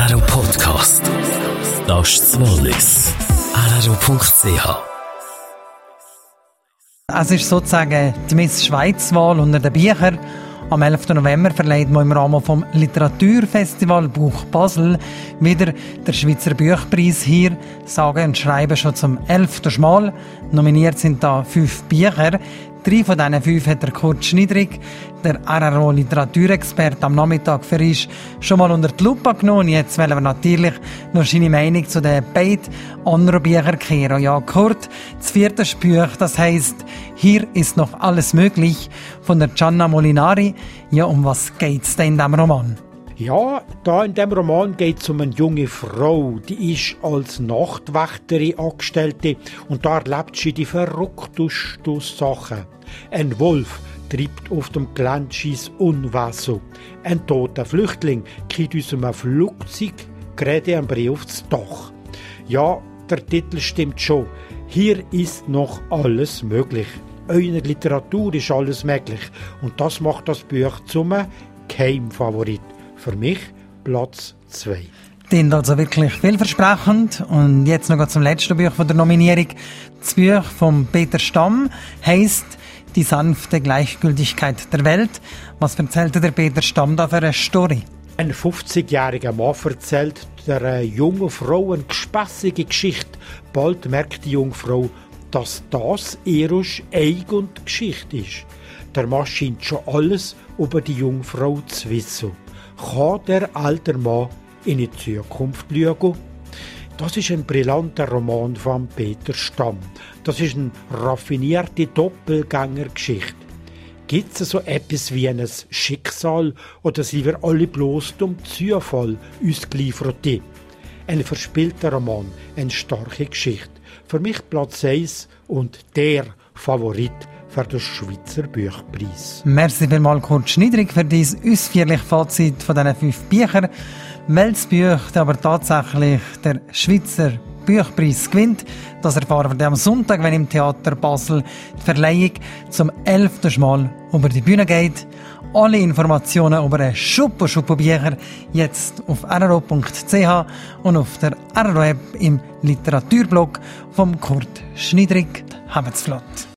RRO Podcast. Das ist das Wallis. RRO.ch. Es ist sozusagen die Miss Schweiz-Wahl unter den Büchern. Am 11. November verleiht man im Rahmen vom Literaturfestival Buch Basel wieder der Schweizer Buchpreis hier, sagen und schreiben schon zum 11. Mal. Nominiert sind da 5 Bücher. 3 von diesen 5 hat der Kurt Schniedrig, der RRO-Literaturexperte, am Nachmittag für uns schon mal unter die Lupe genommen. Jetzt wollen wir natürlich noch seine Meinung zu den beiden anderen Büchern kehren. Ja, Kurt, das 4. Buch, das heisst «Hier ist noch alles möglich» von der Gianna Molinari. Ja, um was geht's denn in diesem Roman? Ja, da in dem Roman geht es um eine junge Frau, die ist als Nachtwächterin Angestellte und da erlebt sie die verrücktesten Sachen. Ein Wolf treibt auf dem Gelände scheiß Unwesen. Ein toter Flüchtling kriegt aus einem Flugzeug gerade am Brief aufs Dach. Ja, der Titel stimmt schon. Hier ist noch alles möglich. Eurer Literatur ist alles möglich und das macht das Buch zum Geheimfavorit. Für mich Platz 2. Klingt also wirklich vielversprechend. Und jetzt noch zum letzten Buch von der Nominierung. Das Buch von Peter Stamm heisst «Die sanfte Gleichgültigkeit der Welt». Was erzählt der Peter Stamm da für eine Story? Ein 50-jähriger Mann erzählt der jungen Frau eine gespässige Geschichte. Bald merkt die junge Frau, dass das ihre eigene Geschichte ist. Der Mann scheint schon alles über die junge Frau zu wissen. Kann der alte Mann in die Zukunft schauen? Das ist ein brillanter Roman von Peter Stamm. Das ist eine raffinierte Doppelgängergeschichte. Gibt es so etwas wie ein Schicksal oder sind wir alle bloß zum Zufall uns geliefert? Ein verspielter Roman, eine starke Geschichte. Für mich Platz 1 und der Favorit für den Schweizer Buchpreis. Merci vielmals, Kurt Schniedrig, für dein ausführliches Fazit von diesen 5 Büchern. Welches Buch aber tatsächlich der Schweizer Buchpreis gewinnt, das erfahren wir am Sonntag, wenn im Theater Basel die Verleihung zum 11. Mal über die Bühne geht. Alle Informationen über einen Schuppo Bücher jetzt auf rro.ch und auf der RRO-App im Literaturblog vom Kurt Schniedrig. Habt's flott.